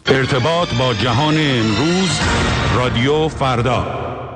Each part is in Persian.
ارتباط با جهان امروز، رادیو فردا.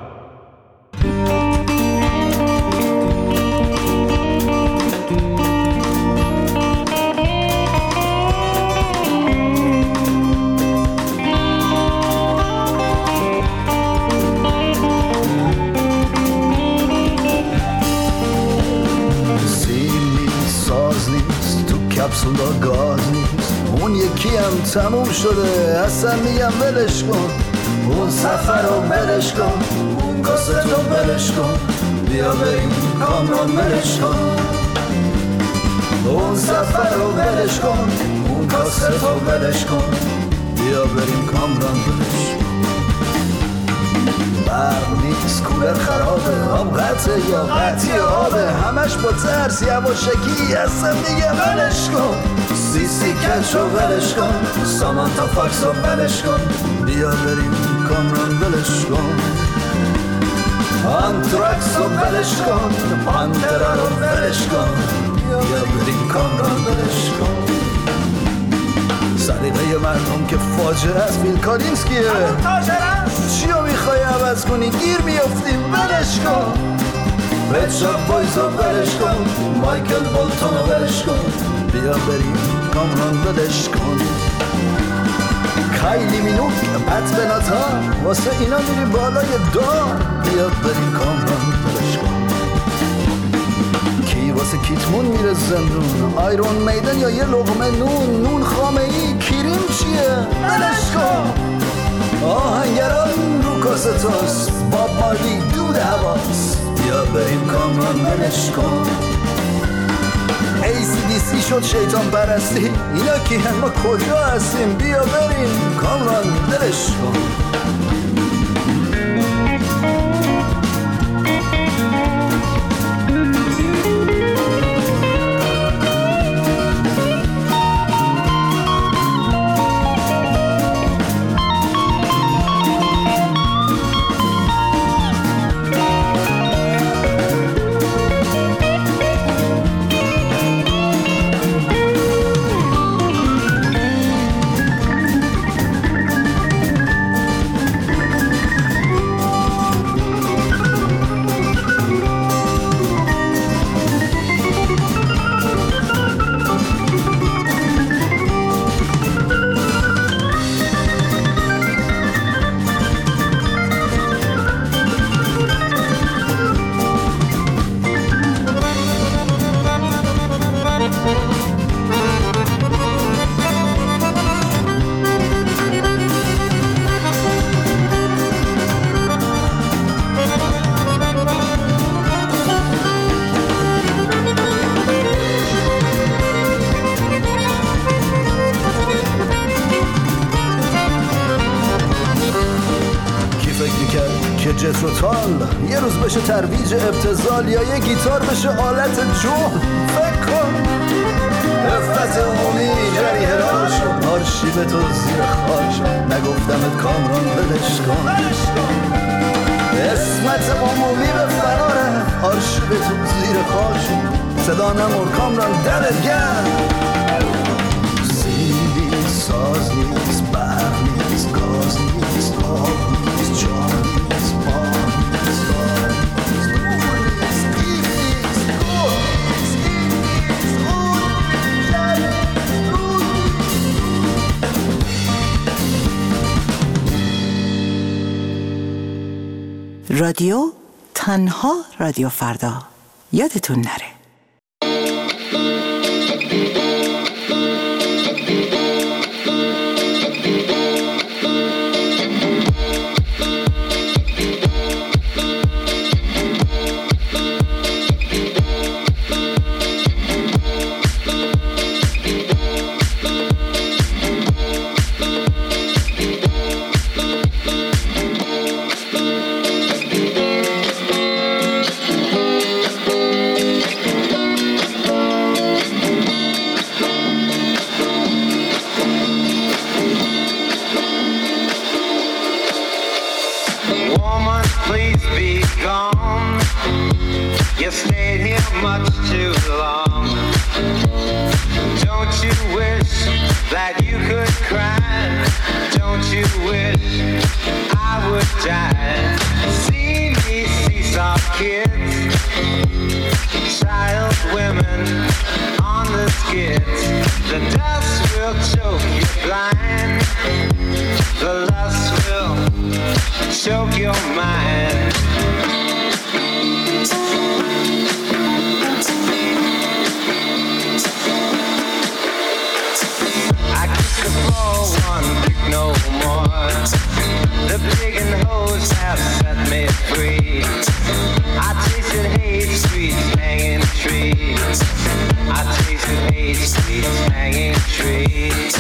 کپسولا گاز نیست، اون یکی هم تموم شده، اصلا میگم ولش کن. اون سفر رو ولش کن، اون کاست رو ولش کن، بیا بریم کامران ولش کن. اون سفر رو ولش کن، اون کاست رو ولش کن، بیا بریم کامران ولش کن. برق نیست، کولر خرابه، آب قطعه یا قطعی آبه، همش با ترس یواشکی، اصلا میگه ولش کن. سی کچ رو ولش کن، سامانتا فاکس رو ولش کن، بیا بریم کامران ولش کن. آنتراکس رو ولش کن، پانترا رو ولش کن، بیا بریم کامران ولش کن. سلیقه مردم که فاجعه است، بیل کالینسکیه چیو میخوای عوض کنی، گیر میافتیم ولش کن. پچاپ بایز رو ولش کن، مایکل بولتون رو ولش کن، بیا بریم کامران ولش کن. کایلی مینوک پت بناتا، واسه اینا میری بالای دار، بیا بریم کامران ولش کن. کی واسه کیتمون میره زندون، آیرون میدن یا یه لقمه نون، نون خامه ای کریم چیه ولش کن. آهنگران رو کاستاس، باب مارلی دود حواس، بیا بریم کامران ولش کن. ACDC شد شیطان پرستی، اینا کی هم، ما کجا هستیم، بیا بریم کامران ولش کن. جتروتال یه روز بشه ترویج ابتذال، یا یه گیتار بشه آلت جون. فکر کن افت عمومی جریه را شد، آرشیو تو زیر خاک شد، نگفتمت کامران ولش کن. اسمت عمومی به فراره، آرشیو تو زیر خاک شد، صدا نمور کامران دلت گرم. سیلی ساز نیست، برق نیست، گاز نیست، آب نیست، جان نیست، بار نیست، دار نیست، نور نیست، دیو نیست، گل نیست، دیو نیست، خون نیست. رادیو تنها رادیو فردا، یادتون نره. You stayed here much too long. Don't you wish that you could cry pocket. The dust will choke you blind. The lust will choke your mind. I kiss the floor, one pick no more. The pig and hose have set me free. I tasted hate, streets hanging trees. I tasted hate, streets hanging trees.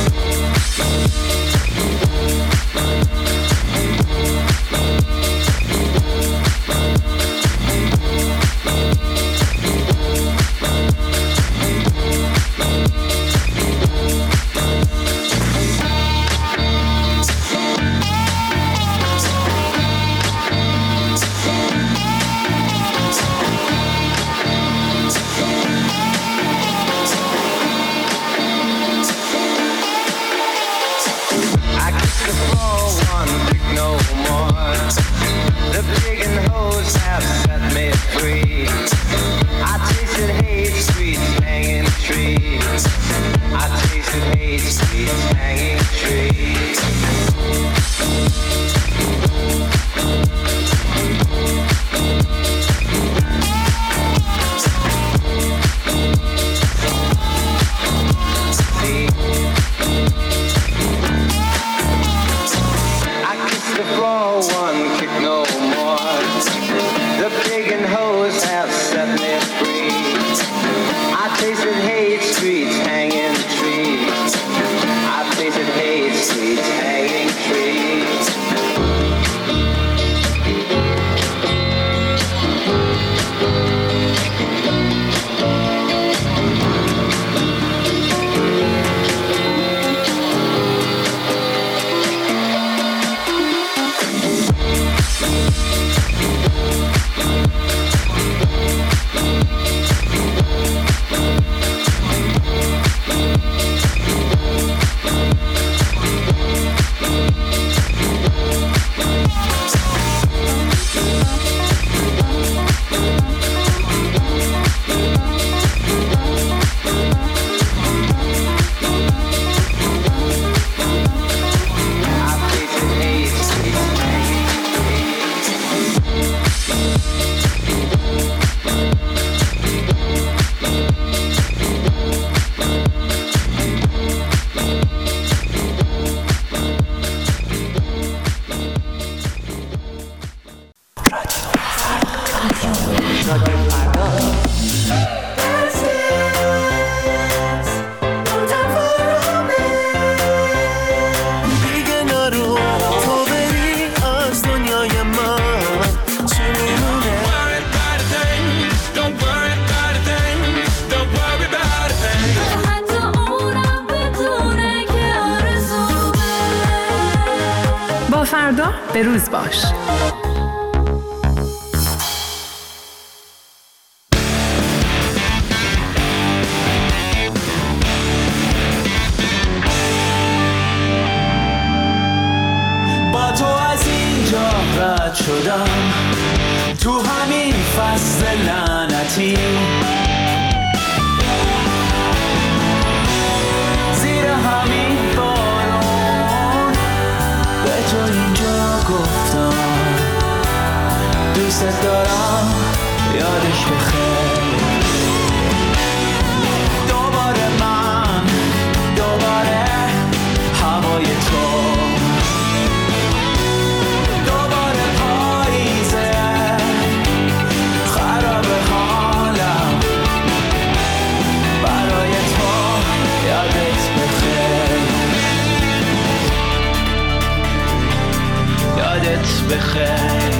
فردا به روز باش. با تو از اینجا رد شدم، تو همین فصل لعنتی، زیر همین بارون به تو اینجا گفتم دوست دارم، یادش بخیر. دوباره من، دوباره هوای تو، دوباره پاییزه خراب حالم، برای تو یادت بخیر، یادت بخیر.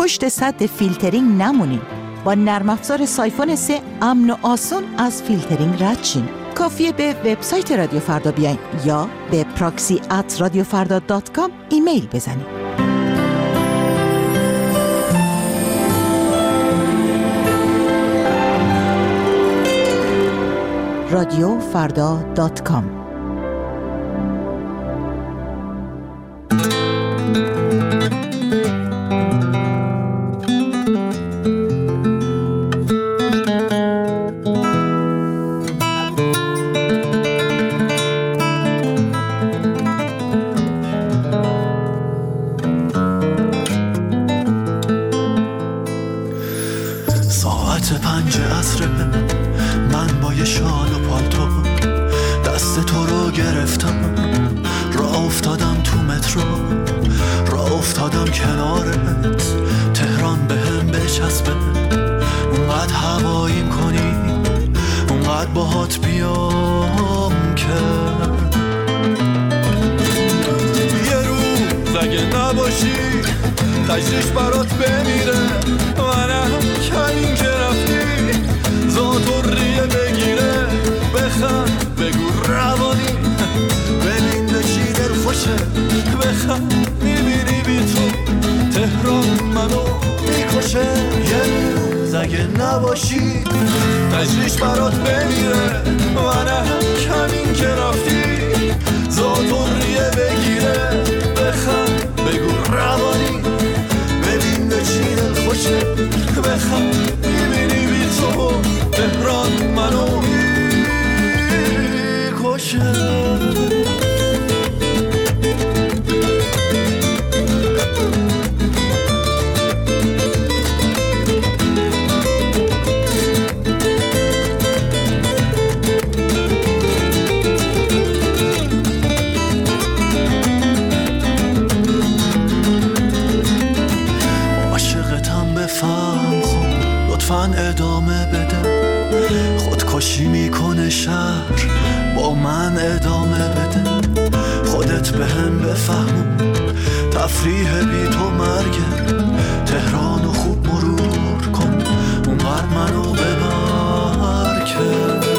پشت سد فیلترینگ نمونین. با نرم افزار سایفون 3 امن و آسون از فیلترینگ رد شین. کافیه به وبسایت رادیو فردا بیاین یا به proxy@radiofarda.com ایمیل بزنین. radiofarda.com. ساعت 5 عصر من با یه شال و پالتو دست تو رو گرفتم، راه افتادم تو مترو، راه افتادم کنارت، تهران بهم بچسبه، اونقدر هواییم کنی، اونقدر باهات بیام که یه روز اگه نباشی تجریش برات بمیره، منم کمین که رفتی زاتوریه بگیره، بخند بگو روانی ببین به چی دل خوشه، بخند میبینی بی تو تهران منو میکشه، یه روز اگه نباشی تجریش برات بمیره، منم کمین که رفتی زاتوریه بگیره، بخند بگو روانی ببین به چی دل خوشه، بخند میبینی بی تو تهران منو میکشه. ادامه بده، خودکشی میکنه شهر با من ادامه بده، خودت بهم بفهمون تفریح بی تو مرگه، تهرانو خوب مرور کن اونقدر منو ببر که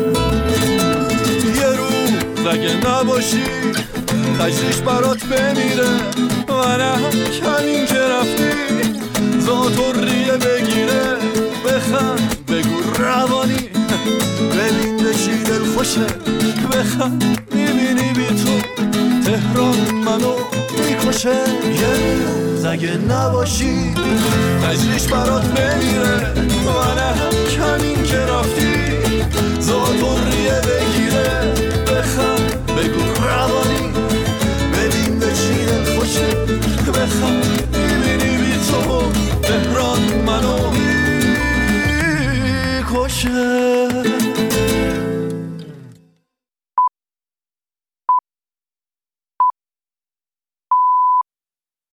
یه روز اگه نباشی تجریش برات بمیره، منم کمین که رفتی زاتوریه بگیره، بخند بگو روانی ببین به چی دل خوشه، بخند میبینی بی تو تهران منو میکشه، یه روز اگه نباشی تجریش برات بمیره، منم کمین که رفتی زاتوریه